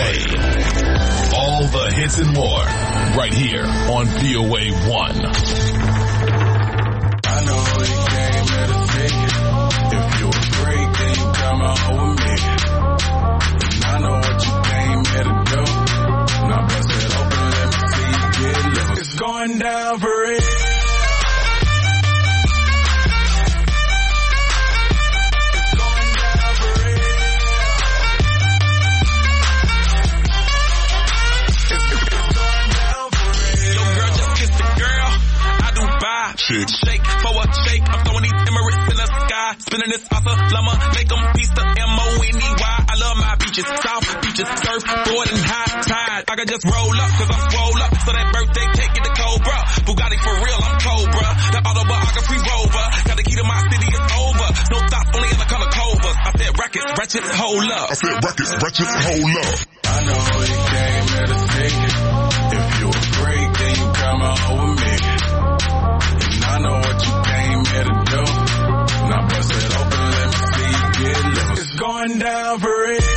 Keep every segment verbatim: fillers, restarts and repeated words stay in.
A. All the hits and more, right here on V O A one. I know you came here to take it. If you a freak, then you come out with me. And I know what you came here to do. Now bust it open, let me see you get loose. It's going down for real. Shake, shake for a shake. I'm throwing these Emirates in the sky. Spinning this awesome llama. Make them piece the M O N E Y. I love my beaches. South beaches. Surf, board, and high tide. I can just roll up cause I'm swole up. So that birthday cake get the Cobra. Bugatti for real, I'm Cobra. The autobiography rover. Got the key to my city, it's over. No thoughts, only other color covers. I said rackets, ratchet, hold up. I said rackets, ratchet, hold up. I know you came here to take it. If you a freak, then you come out with me. I know what you came here to do. Now bust it open, let me see you get loose. It's going down for real. It's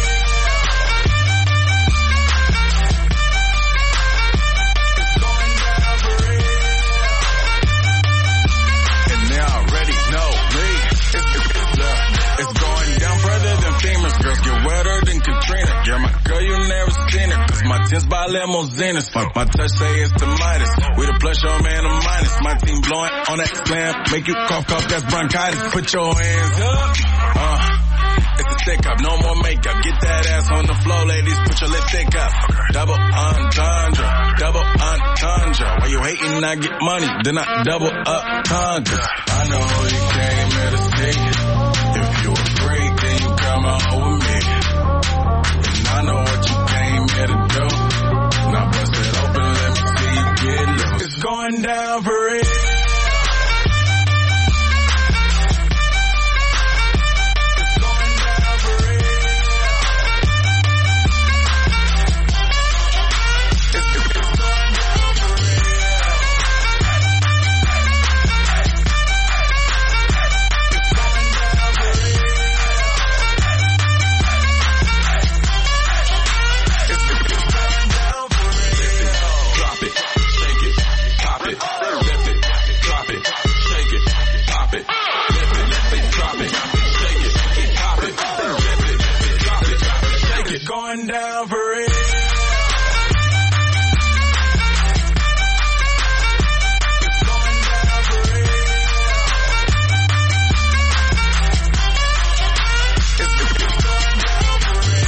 going down for real. And they already know me. It's, it's, it's, uh, it's going down further than famous. Girls get wetter than Katrina. You're my girl, you never seen her. Cause my tins by limousines. My, my touch say it's the Midas. We the plus, your man a minus. My team blowing on that slam. Make you cough, cough, that's bronchitis. Put your hands up. Uh, it's a stick up, no more makeup. Get that ass on the floor, ladies. Put your lipstick up. Double entendre, double entendre. While you hating, I get money. Then I double up conquer. I know you came here to take it. If you a freak, then you come out with me. And I know what you came here to do. Now bust it open, let me see you get loose. It's going down for real. It's going down for real. It's, it's, it's going down for real. It's going down for real. It's, it's, it's going down for real. Drop it, shake it, pop it, lift it, drop it, shake it, pop it, lift it, lift it, drop it, shake it, pop it, lift it, drop it, shake it. Going down for real. It's going down for real. It's, it's, it's going down for real.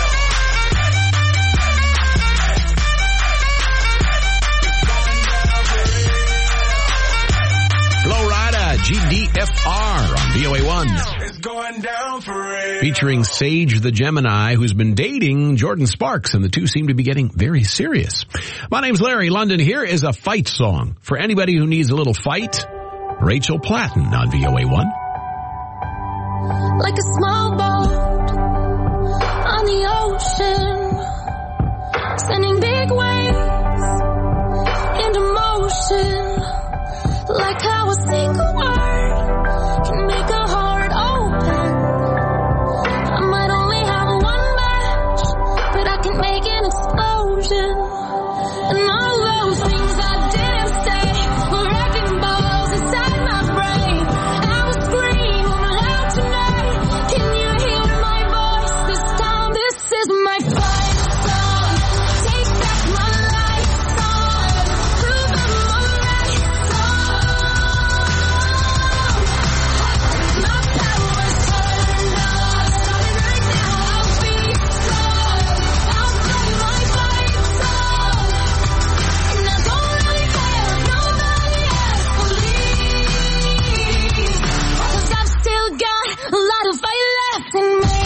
Flo Rida, G D F R on V O A one. It's going down for real. Featuring Sage the Gemini, who's been dating Jordan Sparks, and the two seem to be getting very serious. My name's Larry London. Here is a fight song. For anybody who needs a little fight, Rachel Platten on V O A one. Like a small boat on the ocean, sending big waves into motion. Like how a single word can make a heart open. I might only have one match, but I can make an explosion. And all those things I didn't say were wrecking balls inside my brain. I will scream loud tonight. Can you hear my voice this time? This is my fight song. Take back my life song. Prove I'm alright song. My power's turned on. Starting right now, I'll be strong. I'll play my fight song. And I don't really care if nobody else believes. 'Cause I've still got a lot of fight left in me.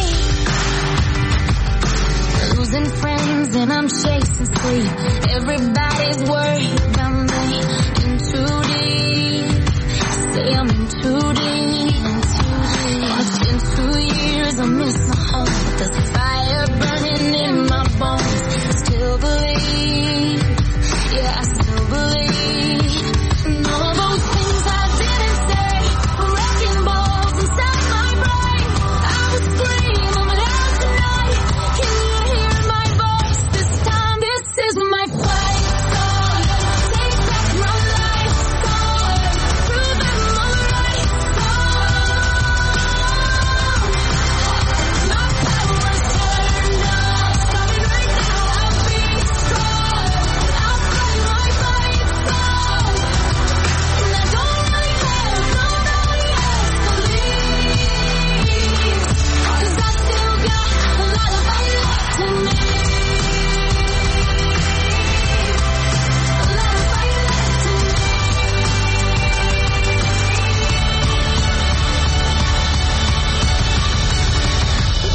Losing friends and I'm chasing sleep. Everybody's worried about me. In too deep. Say I'm in too deep. It's been two years, I miss my home. But there's a fire burning in my bones. Still believe. Yeah, I still believe. And all those things I didn't say were wrecking balls inside my brain. I was screaming loud tonight. Can you hear my voice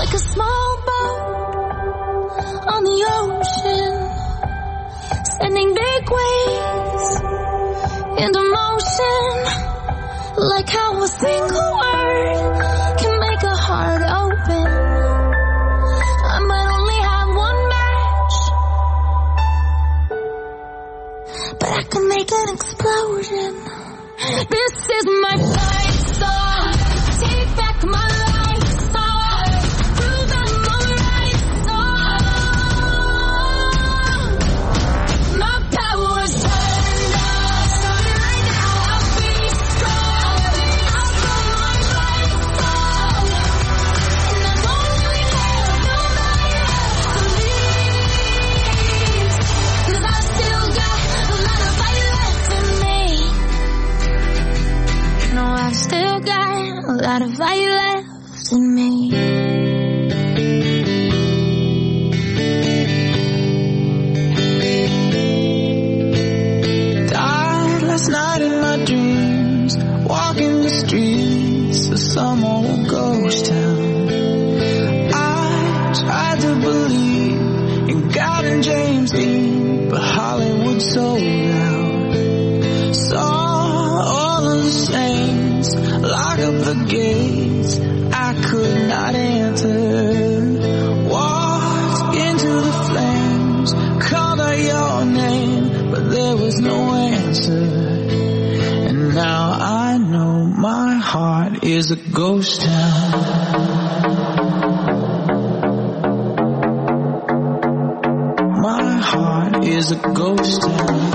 like a small boat on the ocean, sending big waves into motion, like how a single word can make a heart open. I might only have one match, but I can make an explosion. This is my fight song. Take back my life song. Prove I'm alright song. My power's turned up. Right now I'll be strong. I'll go my life song. And I've only have no life to leave. 'Cause I've still got a lot of fight left in me. No, I've still got a lot of fight left in me. Died last night in my dreams, walking the streets of some old ghost town. I tried to believe in God and James Dean, but Hollywood sold out. Saw all of the saints lock up the gates I could not enter. Walked into the flames, called out your name, but there was no answer. And now I know my heart is a ghost town. My heart is a ghost town.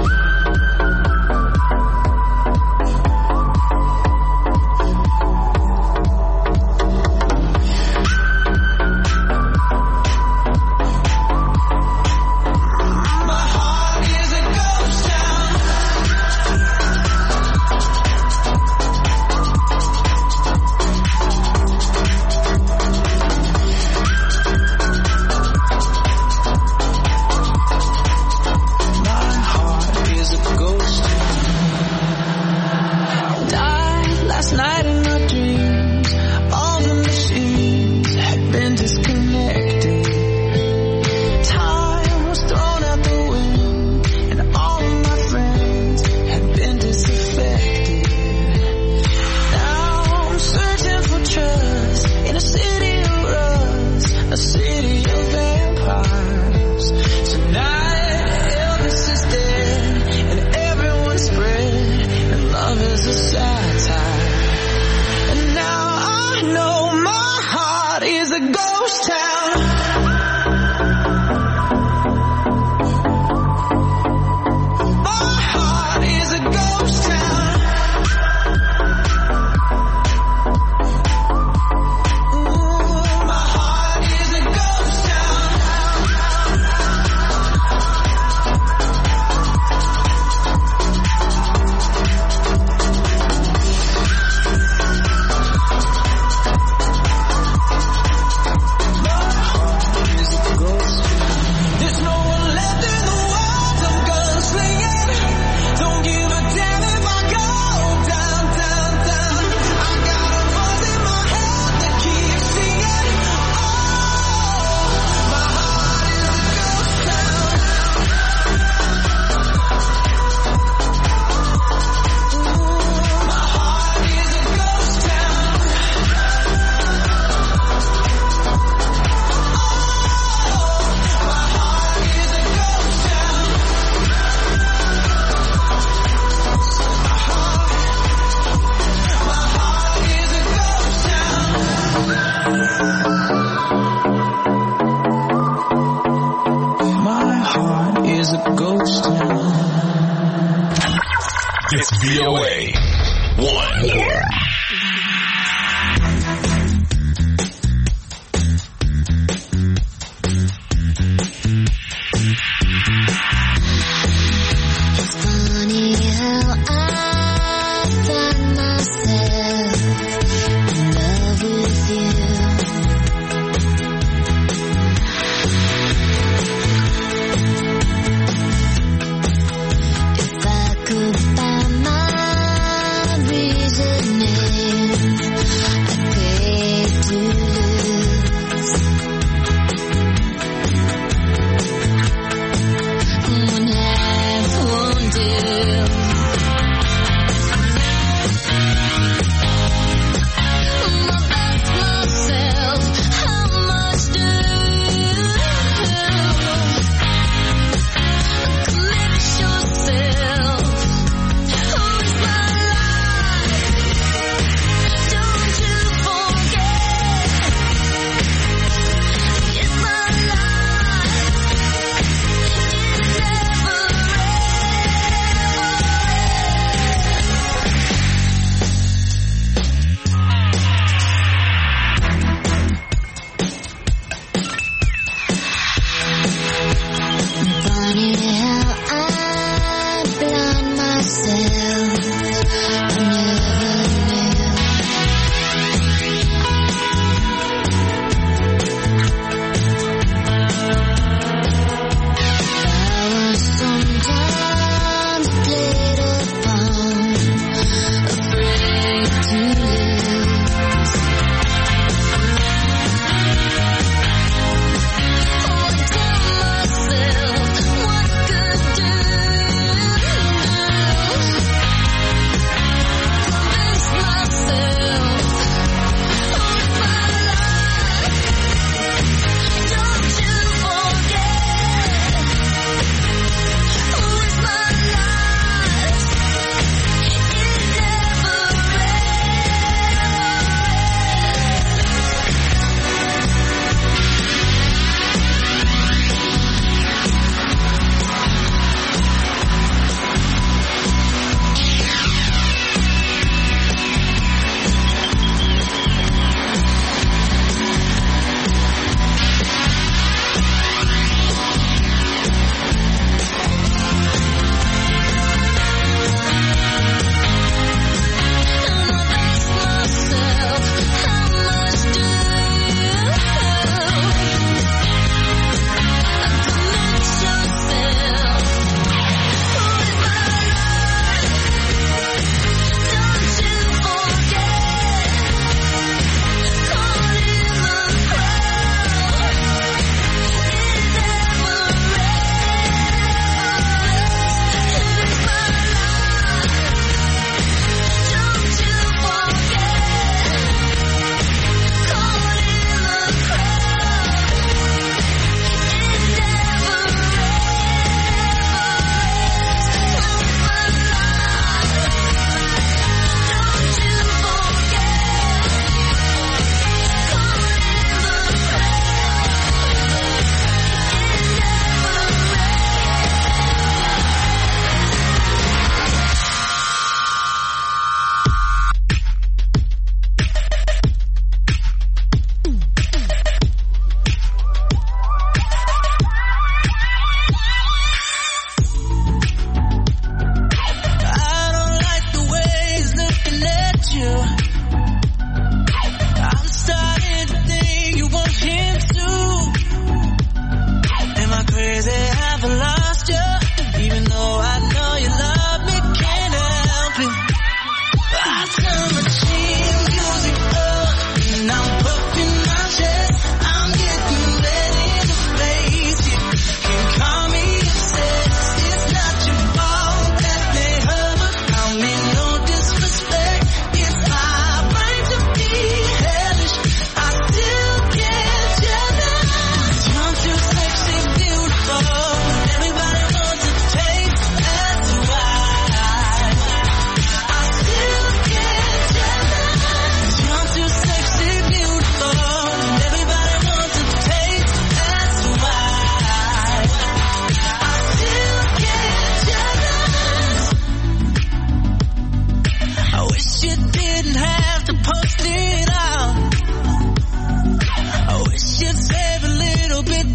It's V O A one. Funny how I find myself in love with you. If I could find my reason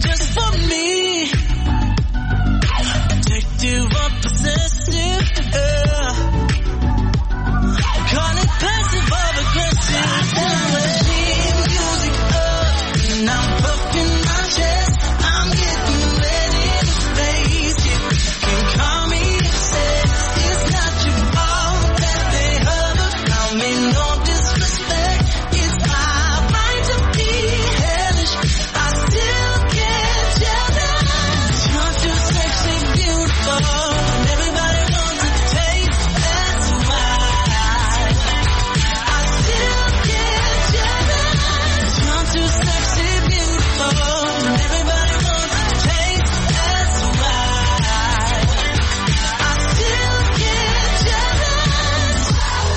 just for me. Addictive or possessive, yeah. Call it passive or aggressive. Turn the music up, and I'm puffing my chest. I'm getting ready to face it. Can call me obsessed. It's not your fault that they hover. I mean no disrespect. It's my right to be hellish. I still get jealous. You're too sexy, beautiful, and everybody wants to taste. That's why I still get jealous. You're too sexy, beautiful, and everybody wants to taste. That's why I still get jealous.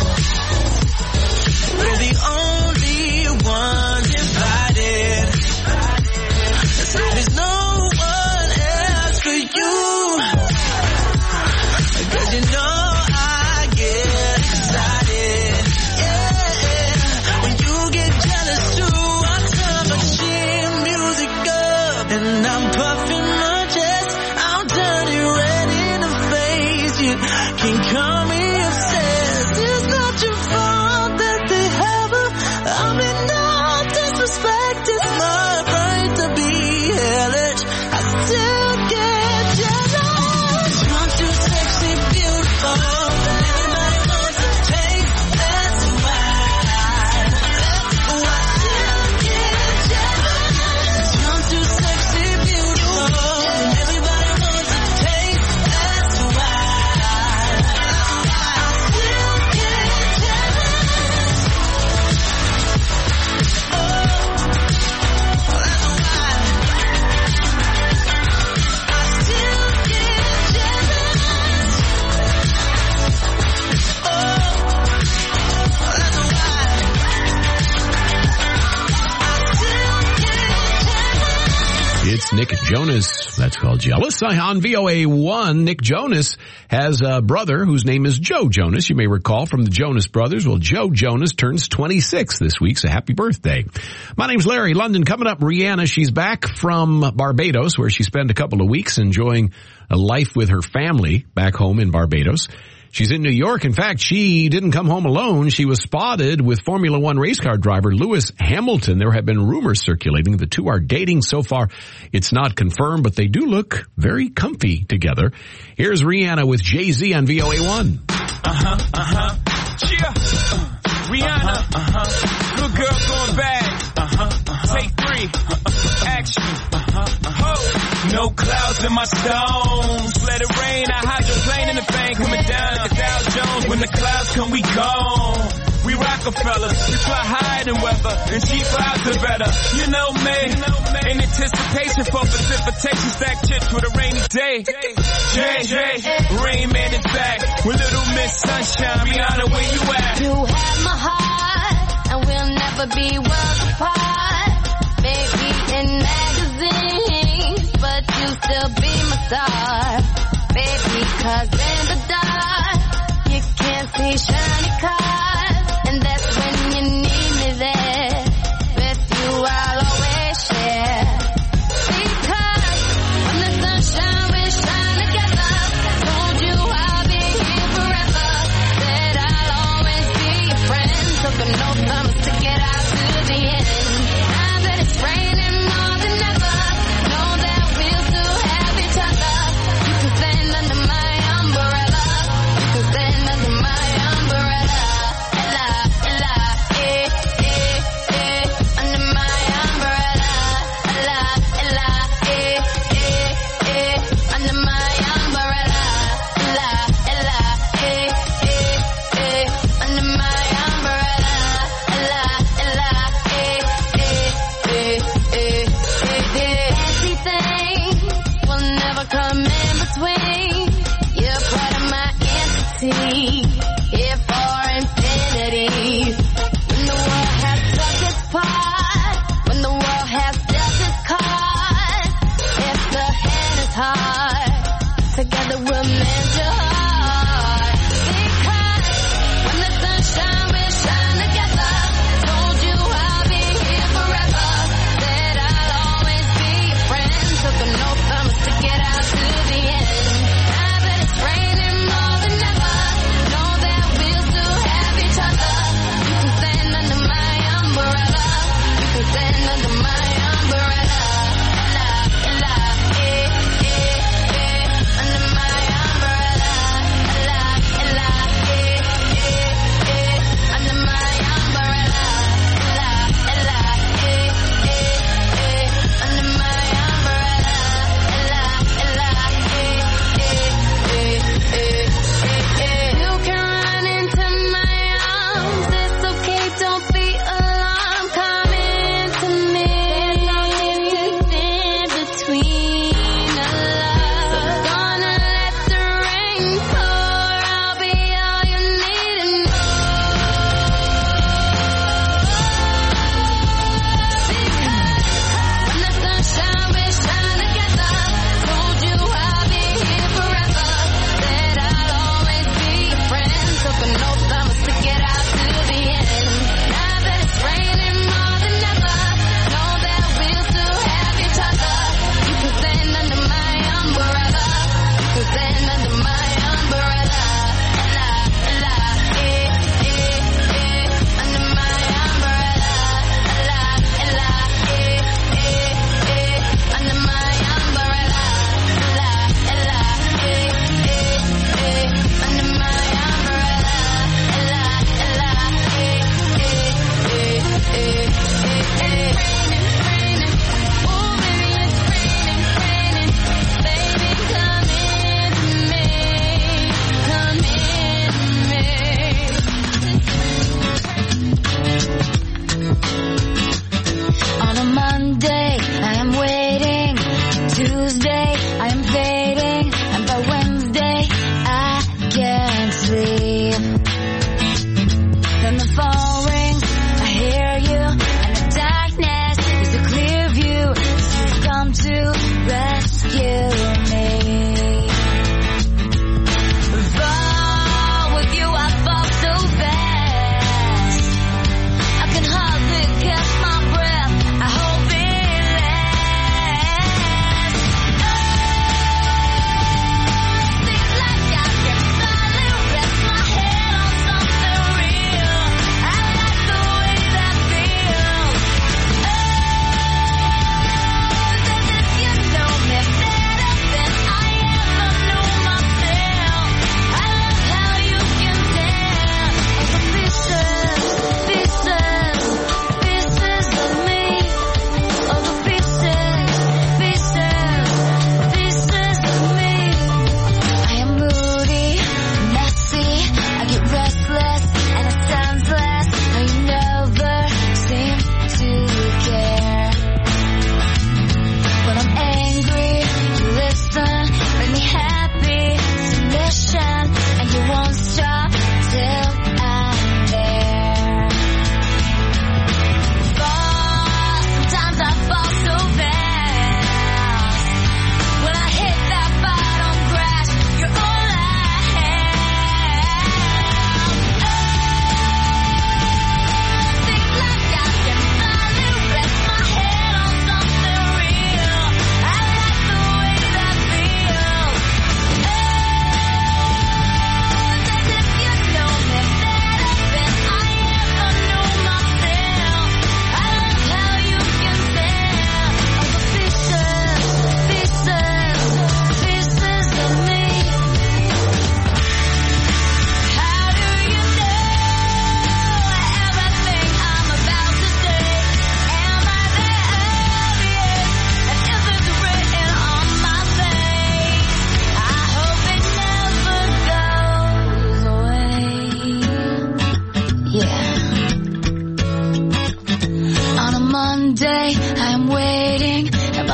We're the only one divided. There's no one else for you. Cause you know I get excited. Yeah. When you get jealous too, I turn my chin music up, and I'm puffing my chest. I'm turning ready to face it. Can call me obsessed. It's not your fault that they have her. I mean no disrespect. It's my right to be hellish. I still get jealous. You're too sexy, beautiful, and everybody wants to taste. That's why I still get jealous. You're too sexy, beautiful, and everybody wants to taste. That's why I still get jealous. Oh, that's why I still get jealous. Oh, that's why I still get jealous. It's Nick Jonas. That's called Jealous. On V O A one, Nick Jonas has a brother whose name is Joe Jonas. You may recall from the Jonas Brothers. Well, Joe Jonas turns twenty-six this week, so happy birthday. My name's Larry London. Coming up, Rihanna. She's back from Barbados, where she spent a couple of weeks enjoying a life with her family back home in Barbados. She's in New York. In fact, she didn't come home alone. She was spotted with Formula One race car driver Lewis Hamilton. There have been rumors circulating. The two are dating. So far, it's not confirmed, but they do look very comfy together. Here's Rihanna with Jay-Z on V O A one. Uh-huh, uh-huh. Yeah. Uh, Rihanna. Uh-huh. Good girl going bad. Uh-huh, uh-huh. Take three. Uh-uh. Action. Uh-huh, uh-huh. Oh. No clouds in my stones. Let it rain. I hydroplane in the thing coming down like a Dow Jones. When the clouds come, we gone. We Rockefellers, we fly higher than weather, and cheap vibes are better. You know me, in anticipation for precipitation, stack chips with a rainy day. Jay, Jay, Rain Man is back with Little Miss Sunshine. Rihanna, where you at? You have my heart, and we'll never be worlds apart. Maybe in magazines, but you still be my star. Baby, 'cause in the dark, you can't see shiny cars. And that's when you need me there. With you I'll always share. Because when the sunshine we shine together. Told you I'll be here forever. Said I'll always be your friend. Took an oath, I'ma stick it out to the end. Now that it's raining more than ever, know that we'll still have each other. You can stand under my umbrella. You can stand under my umbrella.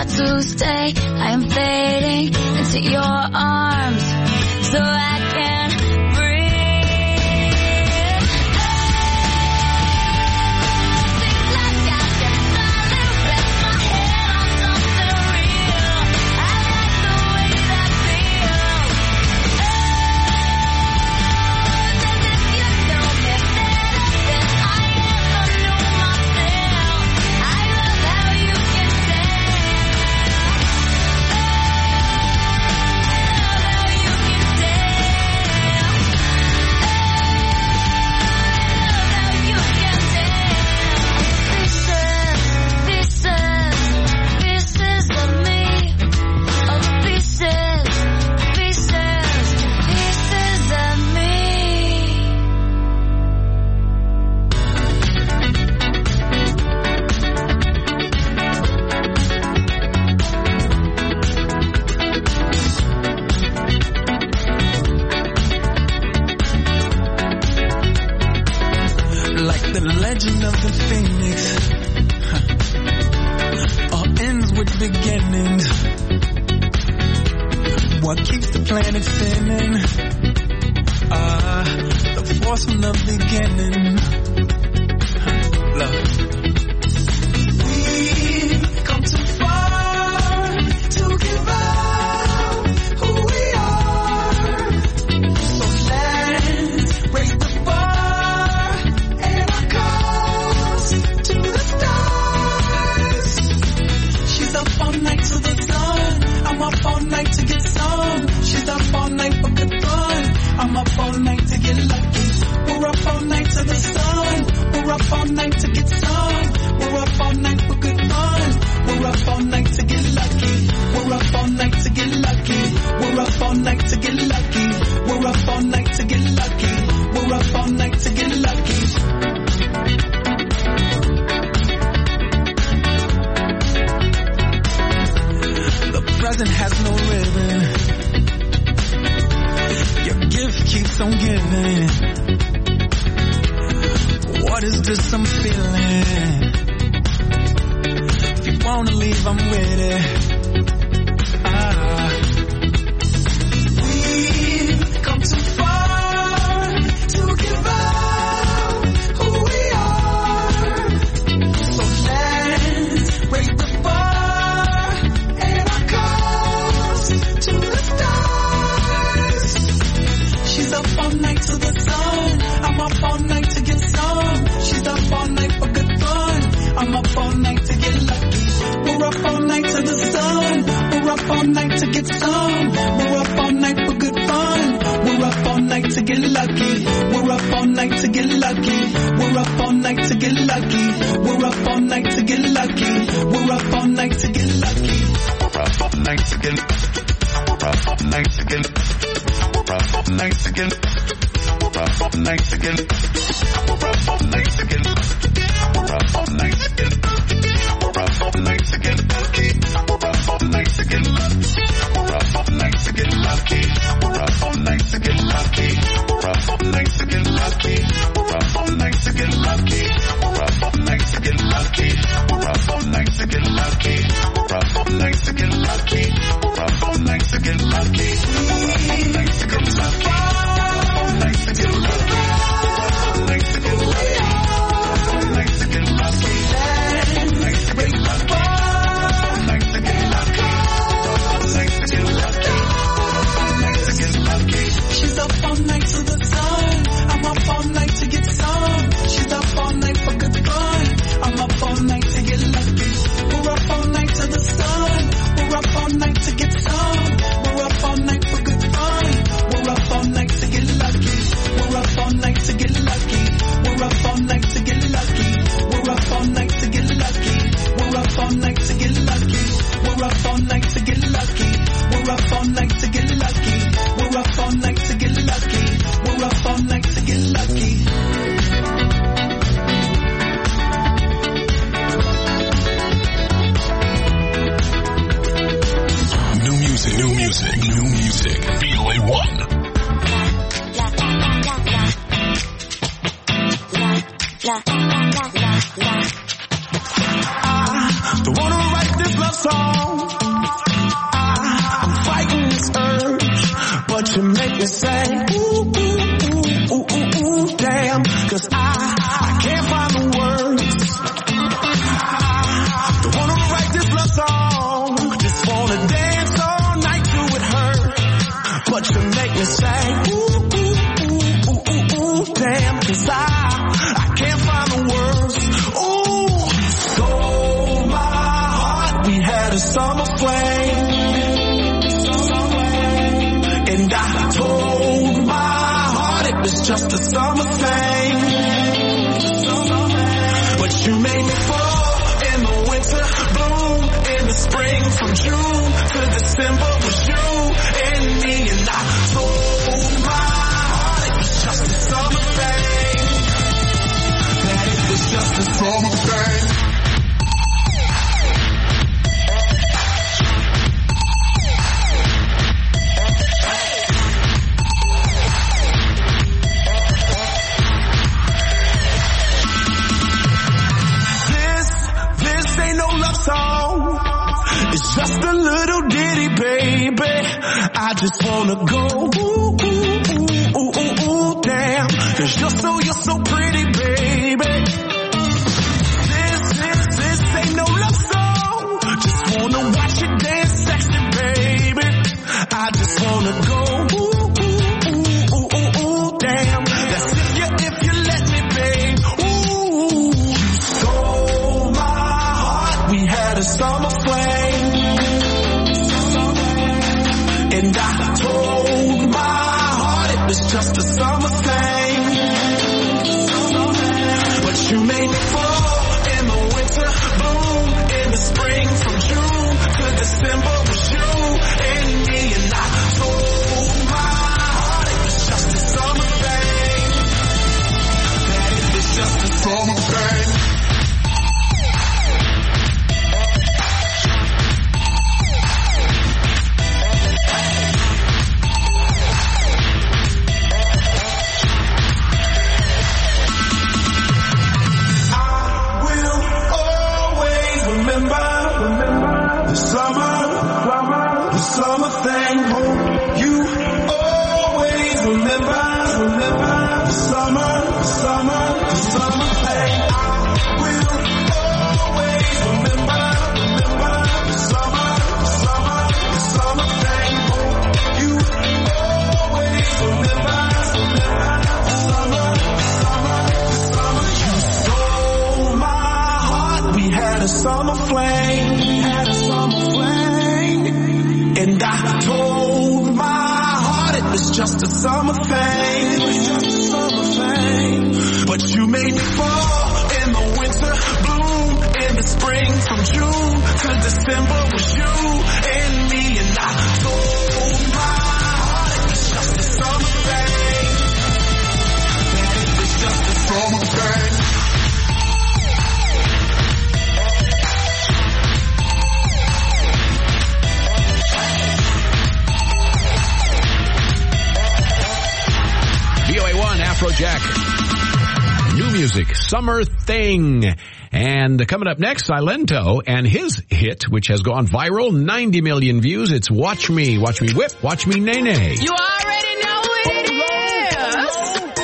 hard to stay. I am fading into your arms so I can breathe. Seems like I can finally rest my head on something real. I like the way that feels. As if you know me better than I ever knew myself. I love how you can Like the legend of the phoenix, huh. All ends with beginnings. What keeps the planet spinning? Ah, the force from the beginning. Huh. Love. We've come too far to give up who we are. So let's raise the bar and our cause to the stars. She's up all night to the sun. I'm up all night to get some. She's up all night for good fun. I'm up all night to get lucky. We're up all night to the sun. We're up all night to get some. We're up all night for good fun. We're up all night to get lucky. We're up all night to get lucky. We're up all night to get lucky. We're up all night to get lucky. We're up all night to get lucky. The present has no ribbon. Your gift keeps on giving. What is this I'm feeling? If you wanna leave, I'm with it. Ah. We've come too far to give up who we are. So let's raise the bar and our cause to the stars. She's up all night to the sun. I'm up all night to get some. She's up all night for good fun. I'm up all night to get lucky. We're up all night to the sun. We're up all night to get some. We're up all night for good fun. We're up all night to get lucky. We're up all night to get lucky. We're up all night to get lucky. We're up all night to get lucky. We're up all night to get lucky. We're up all night to get. We're up all night to get. We're up all night to get. We're up all night to get. We're up all night to get. We're up all night to get. We're up all night to get lucky. We're up all night to get lucky. We're up all night to get lucky. We're up all night to get lucky. We're up all night to get lucky. We're up all night to get lucky. We're up all night to get lucky. We're up all night to get lucky. We're up all night to get lucky. We're up all night to get lucky. We're up all night to get lucky. All night to get lucky. All night to get lucky. All night to get lucky. All night to get lucky. All night to get lucky. All night to get lucky. All night to get lucky. She's up all night to the sun. I'm up all night to get some. She's up all night for good fun. I'm up all night to get lucky. We're up all night to the sun. We're up all night to get some. We're up all night for good fun. We're up all night to get lucky. We're up all night to get lucky. We're up all night to get lucky. We're up all night to get lucky. We're up all night to get lucky. We're up all night to get lucky. We're up all night to get lucky. We're up all night to get lucky. We're up all night to get lucky. New music, new music, new music. V O A one. I don't wanna write this love song heart, we had a summer flame. And I told my heart it was just a summer thing. But you made me fall in the winter, bloom in the spring, from June to December was you and me. And I told my heart it was just a summer thing, that it was just a summer thing. Song. It's just a little ditty, baby. I just wanna go ooh, ooh, ooh, ooh, ooh, damn. Cause you're so, you're so pretty, baby. This, this, this ain't no love song. Just wanna watch you dance sexy, baby. I just wanna go ooh, ooh, ooh, ooh, ooh, ooh, damn. That's if you, if you let me, babe. Ooh, you stole my heart. We had a summer flame. And I told my heart it was just a summer thing. But you made me fall in the winter, bloom in the spring, from June to December was you and me. And I told my heart it was just a summer thing, that it was just a summer thing. Summer flame, had a summer flame, and I told my heart it was just a summer thing, it was just a summer thing. But you made me fall in the winter, bloom in the spring, from June to December was you and me. And I told my heart it was just a summer thing, that it was just a summer thing. V O A one, Afrojack. New music, Summer Thing. And coming up next, Silento and his hit, which has gone viral, ninety million views. It's Watch Me, Watch Me Whip, Watch Me Nay Nay. You already know what it is.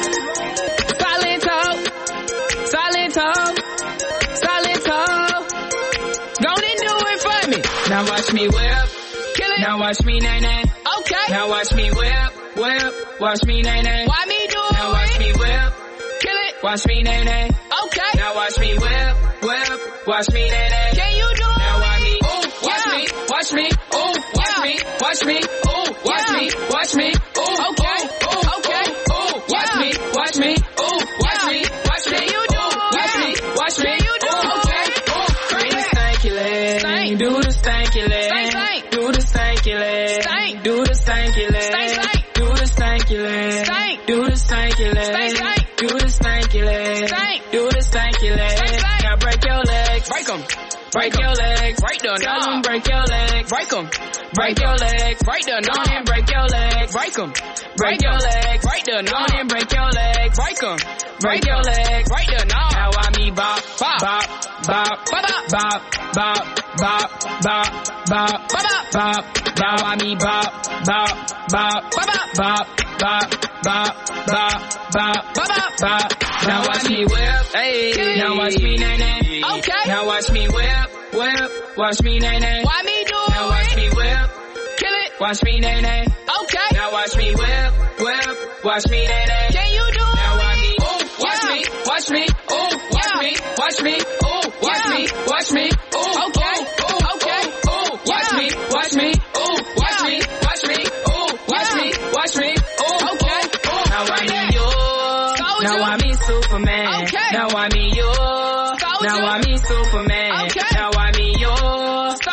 Silento, Silento, Silento. Go and do it for me. Now watch me whip, kill it. Now watch me nay nay. Okay. Now watch me whip, whip, watch me nay nay. Why me do it? Now watch me whip, kill it. Watch me nay nay. Okay. Now watch me whip, whip, watch me nay nay. Can you do it? Now watch me, ooh, watch yeah. me, watch me, ooh, watch yeah. me, watch me, ooh, watch yeah. me, watch me, ooh, okay, ooh, okay, ooh, watch yeah. me, watch me, ooh, watch yeah. me, watch me, you do it, watch yeah. me, watch me, you do it, okay, ooh, do the stanky leg, do the stanky leg, do the stanky leg, do the stanky leg, do the stanky leg, do the stanky leg, do the stanky leg, do the stanky leg. Now break your legs, break them. Break your legs, break the knob. Break your legs, break them. Break your legs, break the knob. Break your legs, break them. Break your legs, break the knob. Break your legs, break them. Break your legs, break the knob. Now I me bop, bop, bop, bop, bop, bop, bop, bop, bop, bop, bop, bop. Now I me bop, bop, bop, bop, bop, bop, bop, bop, bop, bop, bop. Now watch me whip, hey. Now watch me nay nay. Okay. Now watch me whip, whip. Watch me nay nay. Why me do it? Now watch me whip, kill it. Watch me nay nay. Okay. Now watch me whip, whip. Watch me nay nay. Can you do it? Now watch me, ooh, watch yeah. me, watch me, ooh, watch yeah. me, watch me, ooh, watch yeah. me, watch me, ooh, okay, ooh, okay.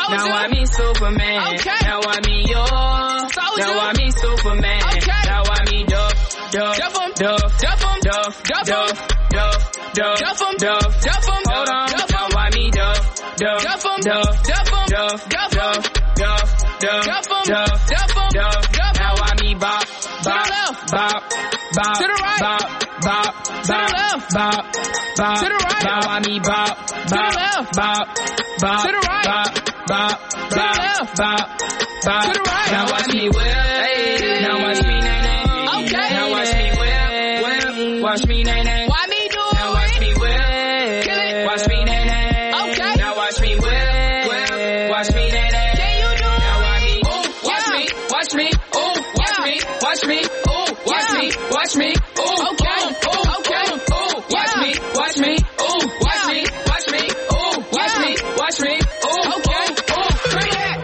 Now I mean Superman. Okay. Now I mean your soldier. Now I mean Superman. Okay. Now I mean Duff, Duff, Duff, Duff, Duff, Duff, Duff, Duff, Duff, Duff, Duff, Duff. Hold on. Now I mean Duff, Duff, Duff, Duff, Duff, Duff, Duff, Duff, Duff, Duff, Duff, Duff. Now I mean Bop, Bop, Bop, Bop, to the right, Bop, Bop, to the left, Bop, Bop, to the right. Now I mean Bop, Bop, to the left, Bop, Bop, to the right, Bop, Bop, to the left, Bop, Bop, to the right. Now watch me whip, hey. Now watch me nay nay. Okay. Now watch me whip, whip. Watch me nay nay. Why me do it? Now watch me whip, kill it. Watch me nay nay. Okay. Now watch me whip, whip. Watch me nay nay. Can you do it? Now watch me, ooh, watch me, watch me, ooh, watch me, watch me, ooh, watch me, watch me, ooh, okay, ooh, okay, ooh, watch me, watch me, ooh, watch me, watch me, ooh, watch me, watch me, ooh, okay, ooh, bring that.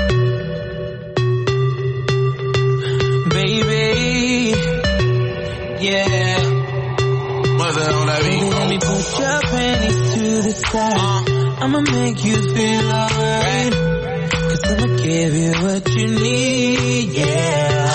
Baby, yeah. What's that on that beat? Let me put your panties to the side. Uh, I'ma make you feel alright. Cause I'ma give you what you need, yeah.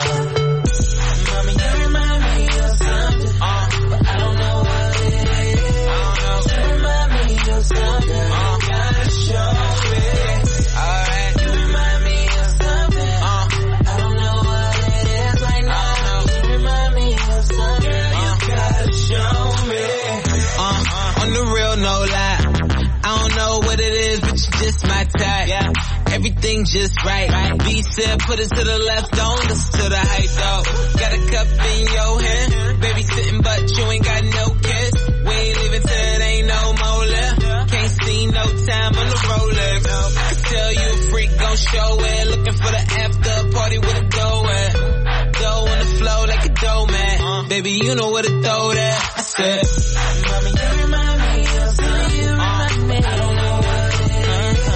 Mommy, you remind me of something, uh, but I don't know what it is. I don't know. You remind me of something, uh, you gotta show me. Alright. You remind me of something, uh, I don't know what it is right now. You remind me of something, uh, you gotta show me. Uh, on the real, no lie. I don't know what it is, but you just my type. Yeah. Everything just right. right. B said put it to the left, don't listen to the hype though. Got a cup in your hand, baby sitting but you ain't got no kiss. We ain't leaving till it ain't no more left. Can't see no time on the Rolex. I can tell you a freak gon' show it. Looking for the after party with a dough at. Dough on the flow like a dough man. Uh, baby you know where to throw that. I said, mommy you remind me of something. You remind me. I don't know what it is.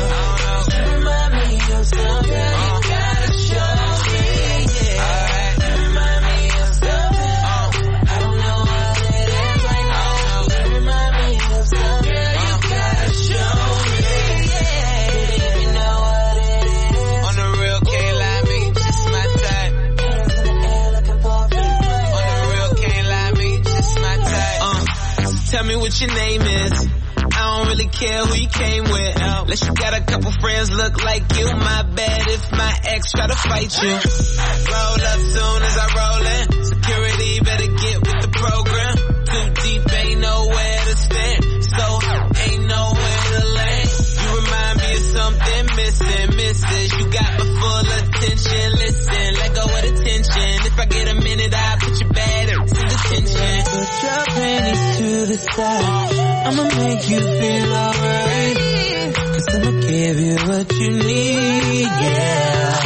You remind me of something. You gotta show me. Yeah. Alright. You remind me of something. I don't know what it is right now. You remind me of something. You gotta show me. Yeah. Baby, you know what it is. On the real, can't lie me, just my type. Hands in the air looking for a free. On the real, can't lie me, just my type. Uh, so tell me what your name is. I don't really care who you came with. Unless you got a couple friends look like you. My bad if my ex try to fight you. Roll up soon as I roll in. Security better get with the program. Too deep, ain't nowhere to stand. So ain't nowhere to land. You remind me of something missing, missus. You got my full attention. Listen, let go of the tension. If I get a minute, I'll put you bad in detention. Put your panties to the side. I'ma make you feel alright. Cause I'ma give you what you need, yeah.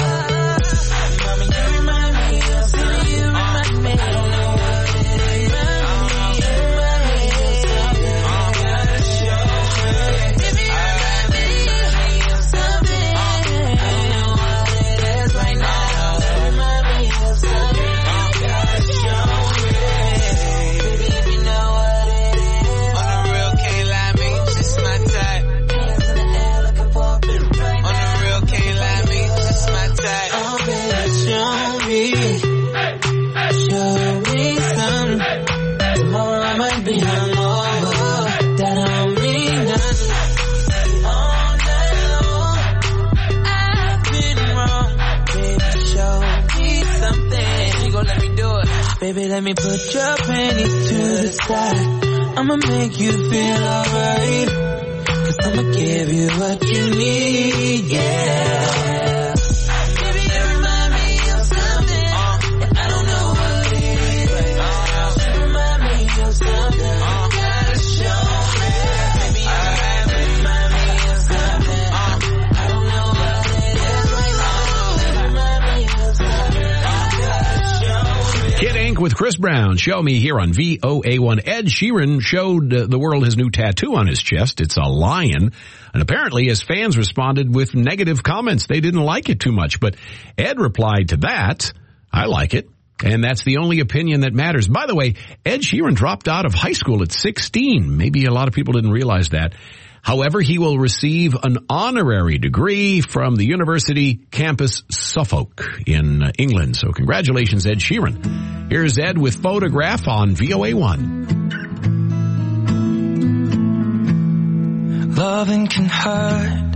Mommy, you remind me of something. You remind me. I don't know what it is. You remind me of something. You gotta show me. Baby, you remind me of something. I don't know what it is right now. You remind me of something. You gotta show me. Baby, if you know what it is. On the real, can't lie me, just my type. Hands in the air looking for a bit right now. On the real, can't lie me, just my type. Oh, baby, show me. Show me some. Tomorrow I might be hungover. That don't mean nothing. All night long, I've been wrong. Baby, show me something. You gon' let me do it. Baby, let me put your panties to the side. I'ma make you feel alright. Cause I'ma give you what you need, yeah. Baby, you remind me of something. I don't know what it is. You remind me of something. You gotta show me. Baby, you remind me of something. I don't know what it is right now. You remind me of something. You gotta show me. Kid Ink with Chris Brown. Show me here on V O A one. Ed Sheeran showed uh, the world his new tattoo on his chest. It's a lion. And apparently his fans responded with negative comments. They didn't like it too much. But Ed replied to that, I like it. And that's the only opinion that matters. By the way, Ed Sheeran dropped out of high school at sixteen. Maybe a lot of people didn't realize that. However, he will receive an honorary degree from the University Campus Suffolk in uh, England. So congratulations, Ed Sheeran. Here's Ed with Photograph on V O A one. Loving can hurt.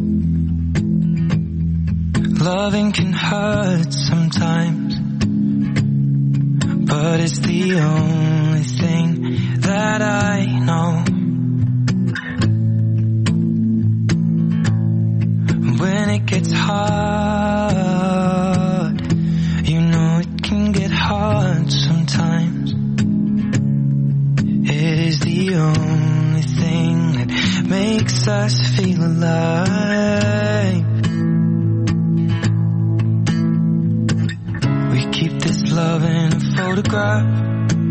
Loving can hurt sometimes. But it's the only thing that I know. When it gets hard, you know it can get hard sometimes. It is the only thing that makes us feel alive. We keep this love in a photograph.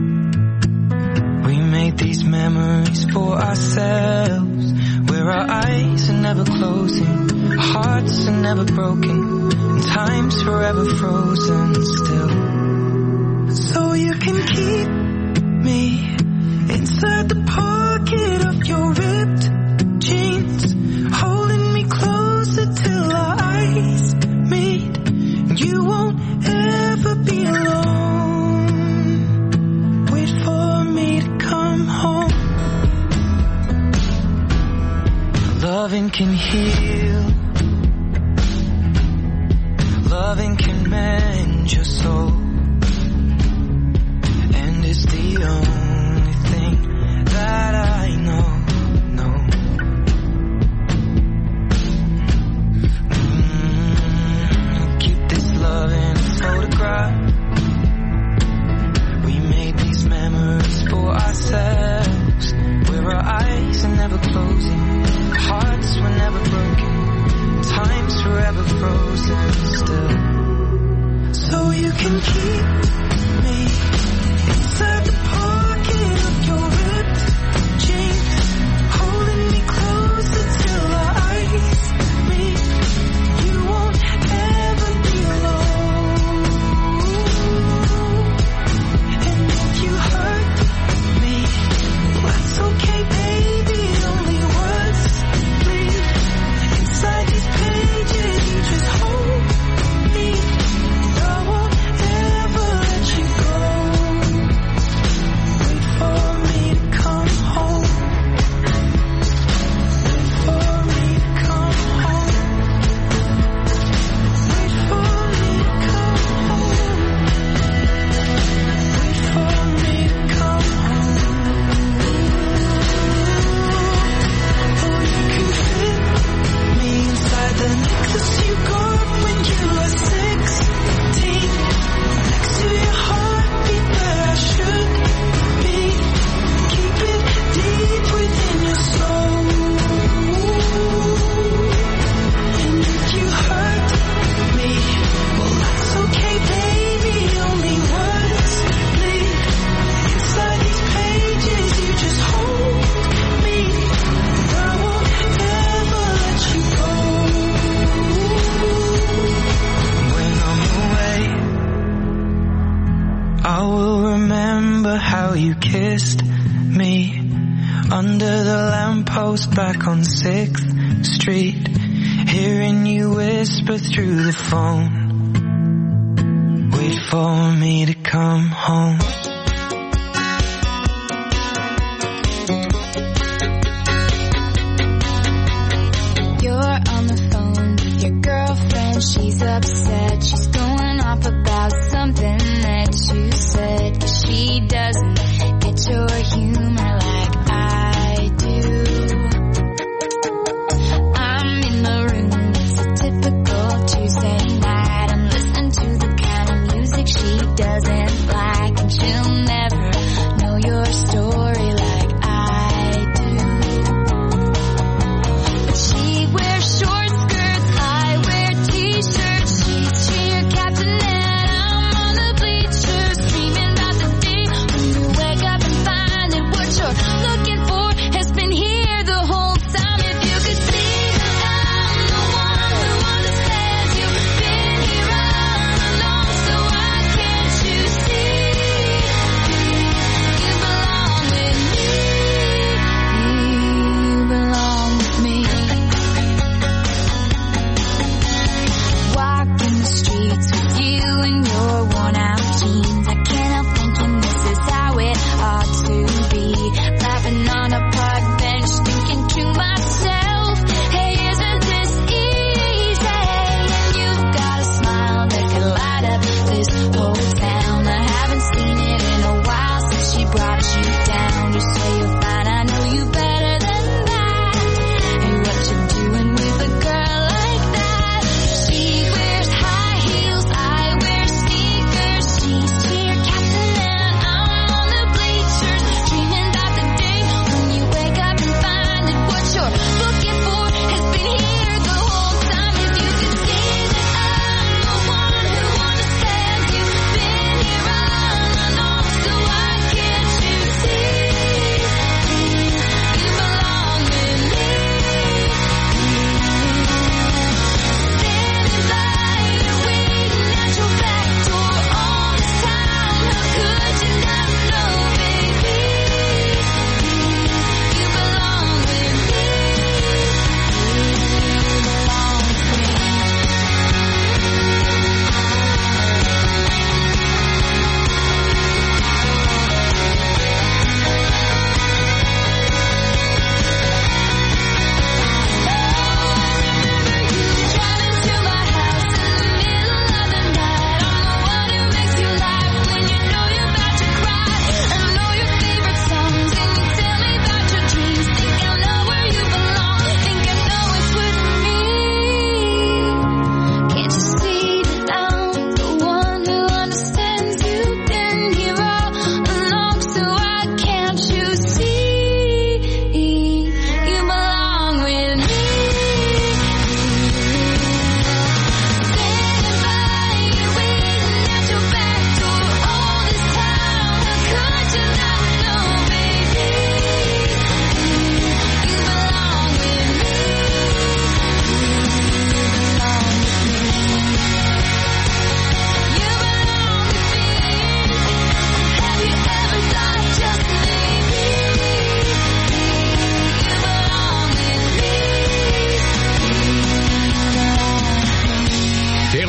We made these memories for ourselves, where our eyes are never closing, our hearts are never broken, and time's forever frozen still. So you can keep me inside the pocket of your ripped jeans, holding me closer till our eyes meet, and you won't ever be alone. Wait for me to come home. Loving can heal. Loving can mend your soul. And it's the only thing that I know, know. Mm, keep this love in a photograph. We made these memories for ourselves, where our eyes are never closing, our hearts were never broken, time's forever frozen still. So you can keep me inside the pocket of your ripped jeans, holding me closer till our eyes meet. You won't ever be alone. And if you hurt me, that's okay, baby. Only words bleed inside these pages. You just hold me. I won't ever let you go. Wait for me to come home. Wait for me to come home. Wait for me to come home. Wait for me to come home. Oh, you can fit me inside the necklace you got when you were sixteen, next to your heartbeat where I should be. Keep it deep within your soul. And if you hurt me, well that's okay, baby. Only words bleed inside these pages. You just hold me. I won't ever let you go. When I'm away, I will remember how you kissed me under the lamppost back on sixth street, hearing you whisper through the phone. Wait for me to come home. You're on the phone with your girlfriend. She's upset. She's going off about something that you said. 'Cause she doesn't get your humor like I do. I'm in the room. It's a typical Tuesday night. I'm listening to the kind of music she doesn't like, and she'll never know your story like I do. But she wears short skirts, I wear t-shirts. She's cheer captain and I'm on the bleachers, dreaming about the day when you wake up and find that what you're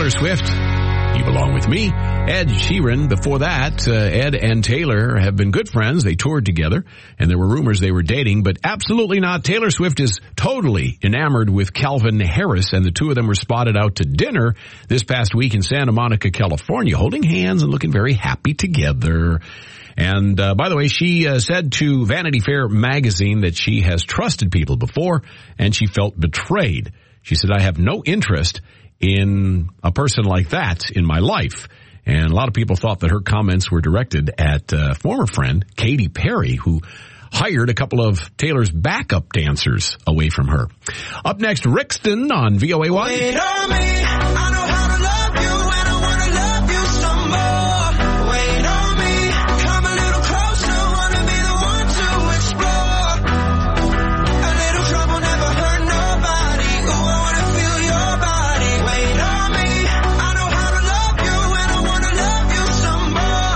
Taylor Swift, You Belong With Me. Ed Sheeran, before that, uh, Ed and Taylor have been good friends. They toured together, and there were rumors they were dating, but absolutely not. Taylor Swift is totally enamored with Calvin Harris, and the two of them were spotted out to dinner this past week in Santa Monica, California, holding hands and looking very happy together. And uh, by the way, she uh, said to Vanity Fair magazine that she has trusted people before, and she felt betrayed. She said, I have no interest in a person like that in my life. And a lot of people thought that her comments were directed at uh, former friend Katy Perry, who hired a couple of Taylor's backup dancers away from her. Up next, Rixton on V O A one. Wait on me, I know how to love you, and I want to love you some more. Wait on me, come a little closer, want to be the one to explore. A little trouble never hurt nobody, ooh, I want to feel your body. Wait on me, I know how to love you, and I want to love you some more.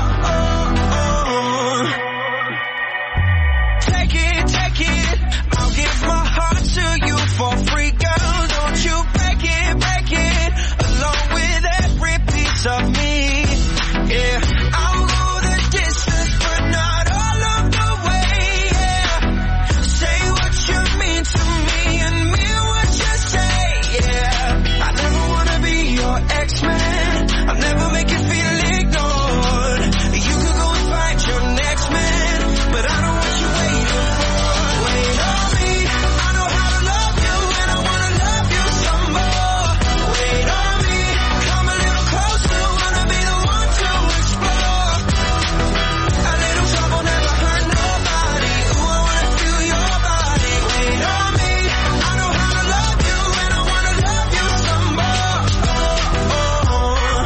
Take it, take it, I'll give my heart to you for free, girl. Don't you break it, break it, along with every piece of me. Yeah, I'll go the distance, but not all of the way. Yeah, say what you mean to me and mean what you say. Yeah, I never wanna be your ex-man. I'll never make you feel ignored. You could go and find your next man, but I don't want you waiting for. Wait on me, I know how to love you, and I wanna love you some more. Wait on me, come a little closer, wanna be the one to explore. A little trouble never hurt nobody, ooh, I wanna feel your body. Wait on me, I know how to love you, and I wanna love you some more. Oh, oh,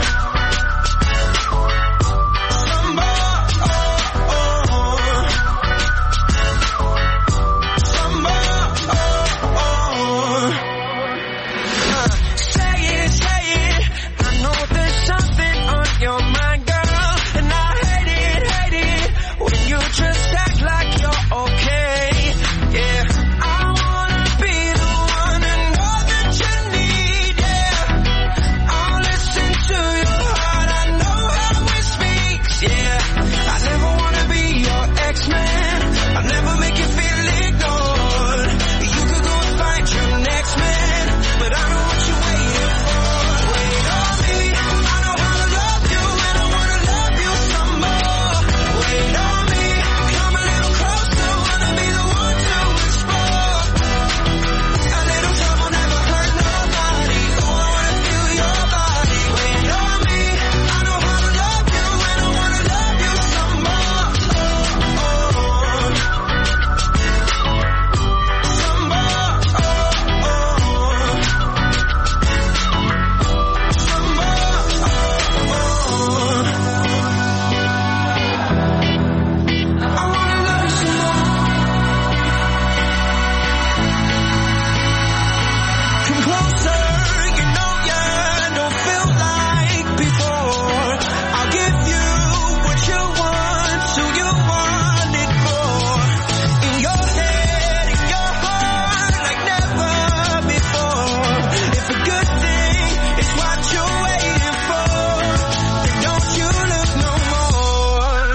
some more. Oh, oh, some more. Oh, oh. Say it, say it. I know there's something on your mind, girl, and I hate it, hate it when you just act like you're okay. Yeah, I wanna be the one and know that you need. Yeah, I'll listen to your heart. I know how it speaks. Yeah, I never wanna be your ex-man. I'll never make you feel ignored. You could go and find your next man, but I know what you're waiting for. Wait on me, I know how to love you, and I wanna love you some more. Wait on me, come a little closer, wanna be the one to explore. A little trouble never hurt nobody, ooh, I wanna feel your body. Wait on me, I know how to love you, and I wanna love you some more. Oh, oh, some more. Oh, oh, some more. Oh, I wanna love you some more. Come closer, you know you don't feel like before. I'll give you what you want, so you want it more. In your head, in your heart, like never before. If a good thing is what you're waiting for, then don't you look no more.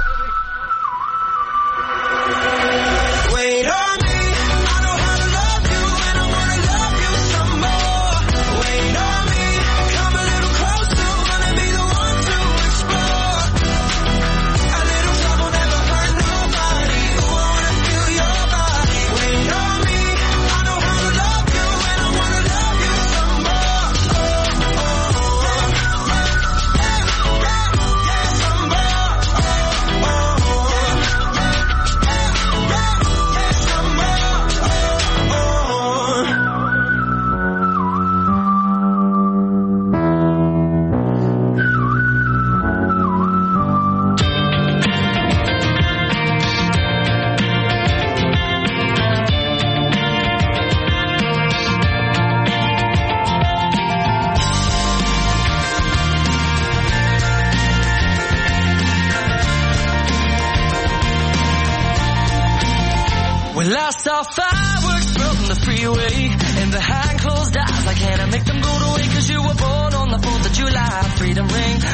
Wait on me, I know how to love you, and I wanna love you some more. Wait on me, come a little closer, wanna be the one to explore. A little trouble never hurt nobody, ooh, I wanna feel your body. Wait on me, I know how to love you, and I wanna love you some more. Oh, oh, yeah, yeah, some more. Oh, oh, yeah, yeah, some more. Oh, oh. Well, I saw fireworks from the freeway, and behind closed eyes, I can't make them go away, 'cause you were born on the fourth of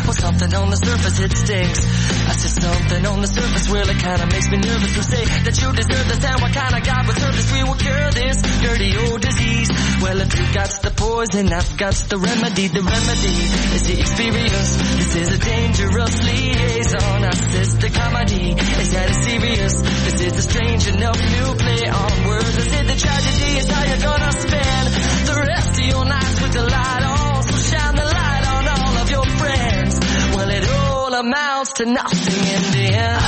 Well, something on the surface, it stinks. I said something on the surface really kinda makes me nervous to say that you deserve this, and what kind of God would serve this? We will cure this dirty old disease. Well, if you got the poison, I've got the remedy. The remedy is the experience. This is a dangerous liaison. I says the comedy is that it's serious. This is a strange enough new play on words. I said the tragedy is how you're gonna spend the rest of your nights with the light on. So shine the light on all of your friends. Well, it all amounts to nothing in the end.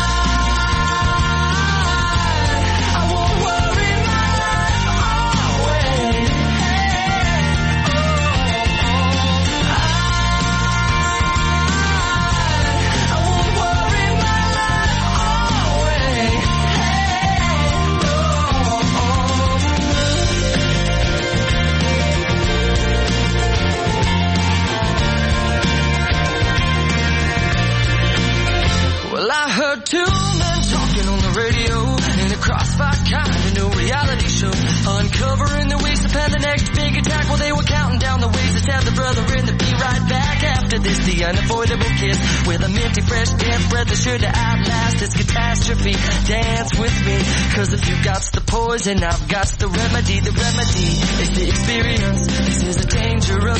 Two men talking on the radio in a crossfire kind of new reality show, uncovering the ways to plan the next big attack. Well, they were counting down the ways to stab the brother in. To be right back after this, the unavoidable kiss with a minty fresh dance breath is sure to outlast this catastrophe. Dance with me, cause if you got the poison, I've got the remedy. The remedy is the experience. This is a dangerous